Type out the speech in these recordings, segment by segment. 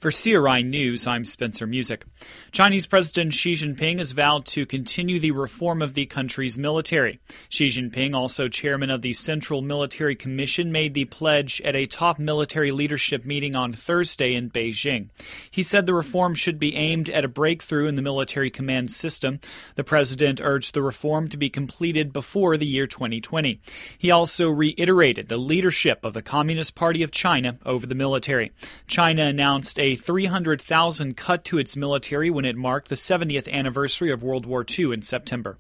For CRI News, I'm Spencer Music. Chinese President Xi Jinping has vowed to continue the reform of the country's military. Xi Jinping, also chairman of the Central Military Commission, made the pledge at a top military leadership meeting on Thursday in Beijing. He said the reform should be aimed at a breakthrough in the military command system. The president urged the reform to be completed before the year 2020. He also reiterated the leadership of the Communist Party of China over the military. China announced a 300,000 cut to its military when it marked the 70th anniversary of World War II in September.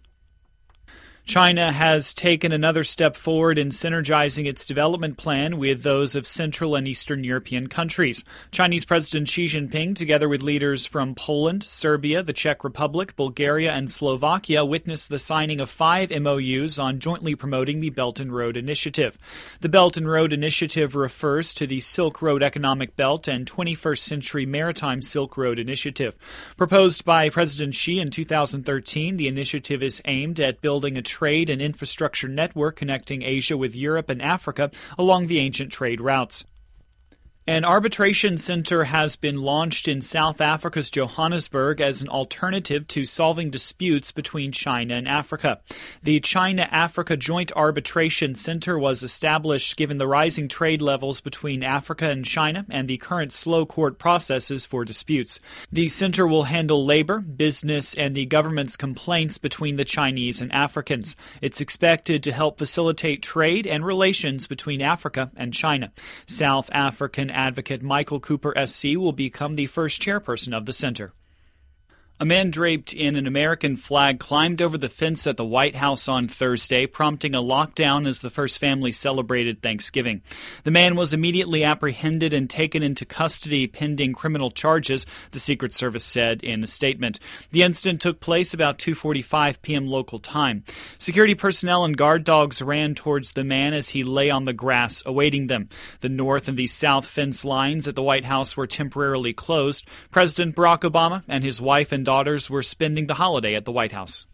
China has taken another step forward in synergizing its development plan with those of Central and Eastern European countries. Chinese President Xi Jinping, together with leaders from Poland, Serbia, the Czech Republic, Bulgaria, and Slovakia, witnessed the signing of 5 MOUs on jointly promoting the Belt and Road Initiative. The Belt and Road Initiative refers to the Silk Road Economic Belt and 21st Century Maritime Silk Road Initiative. Proposed by President Xi in 2013, the initiative is aimed at building a trade and infrastructure network connecting Asia with Europe and Africa along the ancient trade routes. An arbitration center has been launched in South Africa's Johannesburg as an alternative to solving disputes between China and Africa. The China-Africa Joint Arbitration Center was established given the rising trade levels between Africa and China and the current slow court processes for disputes. The center will handle labor, business, and the government's complaints between the Chinese and Africans. It's expected to help facilitate trade and relations between Africa and China. South African advocate Michael Cooper SC will become the first chairperson of the center. A man draped in an American flag climbed over the fence at the White House on Thursday, prompting a lockdown as the first family celebrated Thanksgiving. The man was immediately apprehended and taken into custody pending criminal charges, the Secret Service said in a statement. The incident took place about 2:45 p.m. local time. Security personnel and guard dogs ran towards the man as he lay on the grass awaiting them. The north and the south fence lines at the White House were temporarily closed. President Barack Obama and his wife and daughters were spending the holiday at the White House.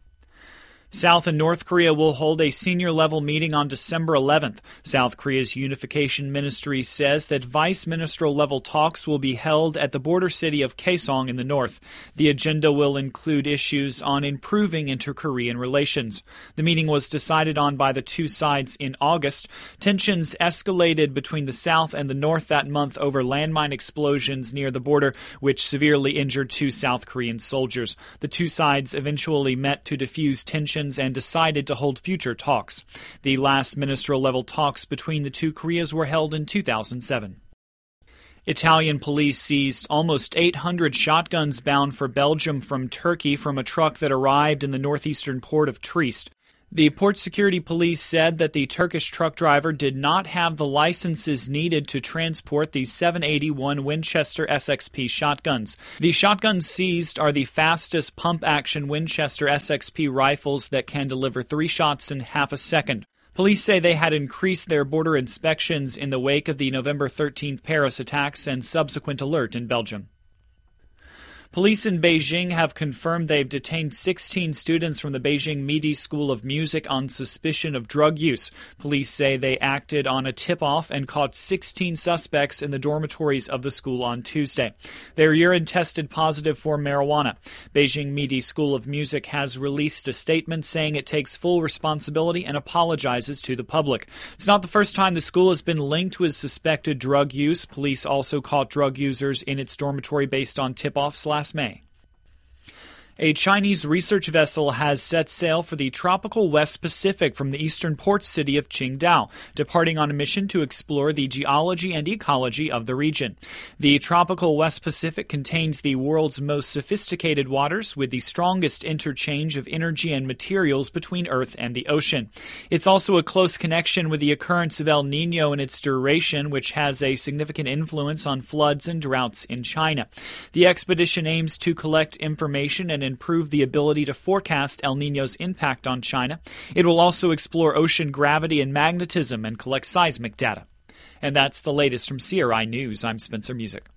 South and North Korea will hold a senior-level meeting on December 11th. South Korea's unification ministry says that vice-ministerial-level talks will be held at the border city of Kaesong in the north. The agenda will include issues on improving inter-Korean relations. The meeting was decided on by the two sides in August. Tensions escalated between the South and the North that month over landmine explosions near the border, which severely injured 2 South Korean soldiers. The two sides eventually met to defuse tensions and decided to hold future talks. The last ministerial-level talks between the two Koreas were held in 2007. Italian police seized almost 800 shotguns bound for Belgium from Turkey from a truck that arrived in the northeastern port of Trieste. The port security police said that the Turkish truck driver did not have the licenses needed to transport the 781 Winchester SXP shotguns. The shotguns seized are the fastest pump-action Winchester SXP rifles that can deliver 3 shots in half a second. Police say they had increased their border inspections in the wake of the November 13th Paris attacks and subsequent alert in Belgium. Police in Beijing have confirmed they've detained 16 students from the Beijing Midi School of Music on suspicion of drug use. Police say they acted on a tip-off and caught 16 suspects in the dormitories of the school on Tuesday. Their urine tested positive for marijuana. Beijing Midi School of Music has released a statement saying it takes full responsibility and apologizes to the public. It's not the first time the school has been linked with suspected drug use. Police also caught drug users in its dormitory based on tip-offs last May. A Chinese research vessel has set sail for the tropical West Pacific from the eastern port city of Qingdao, departing on a mission to explore the geology and ecology of the region. The tropical West Pacific contains the world's most sophisticated waters, with the strongest interchange of energy and materials between Earth and the ocean. It's also a close connection with the occurrence of El Niño and its duration, which has a significant influence on floods and droughts in China. The expedition aims to collect information and improve the ability to forecast El Niño's impact on China. It will also explore ocean gravity and magnetism and collect seismic data. And that's the latest from CRI News. I'm Spencer Music.